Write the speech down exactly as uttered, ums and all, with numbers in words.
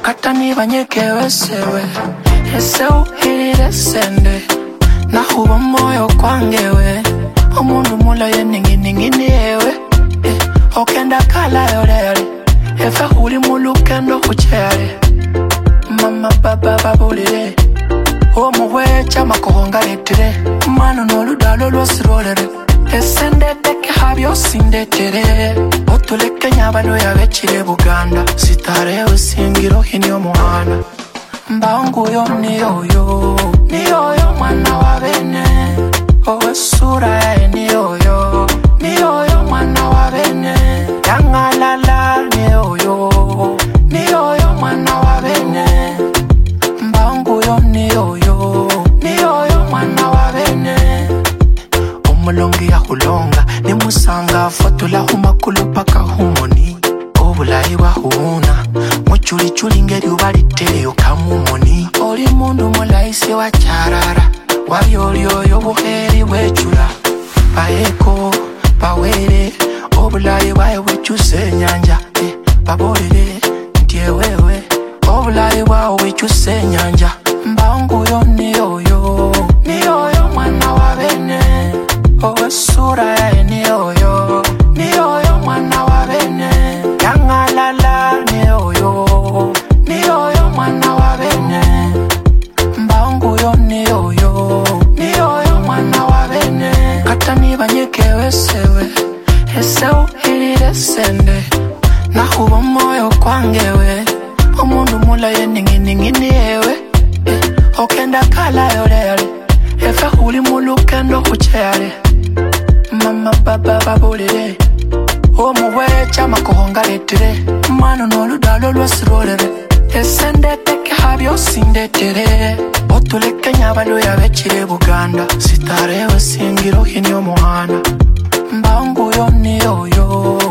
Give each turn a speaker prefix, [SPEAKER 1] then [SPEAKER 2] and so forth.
[SPEAKER 1] katani banyekewe sewe ese uhirire sende nahuba moyo kwangewe omundu mula yeningini yewe eh, okenda kala yorere efa huli mulukendo kuchere mama baba babulire omuwecha makohonga letire mano noludalo lwosirolere esende deke habyo sindetere otuleke nyabalo yabechire Buganda sitarewe singiro hini omuhana mbaungu yo niyoyo niyoyo mwana wa bene owe sura ya niyoyo niyoyo mwana wa bene yangalala niyoyo niyoyo mwana wa bene mbaungu yo niyoyo niyoyo mwana wa bene omulongi ya hulonga ni musanga fatula humakulu paka humoni obulayi bahuna muchuli chuli ngeri ubaliteyo kamumoni oli mundu mulaisi wa charara wayolyoyo buheri bwechula baeko bawere obulayi bwaye bwechuse nyanja eh, babolere ndiye wewe obulayi bwawe bwechuse nyanja mbaungu yo niyoyo niyoyo mwana wa bene owe sura ya niyoyo niyoyo mwana wa bene yangalala niyoyo niyoyo mwana wa bene mbaungu yo niyoyo niyoyo mwana wa bene katani banyekewe sewe ese uhirire sende nahuba moyo kwangewe omundu mula yeningini yewe eh, okenda kala yorere efa huli mulukendo kuchere mama baba babulire omuwecha makohonga letire mano noludalo lwosirolere esende teke habyo sindetere otuleke nyabalo yabechire Buganda sitarewe singiro hini omuhana mbaungu yo niyoyo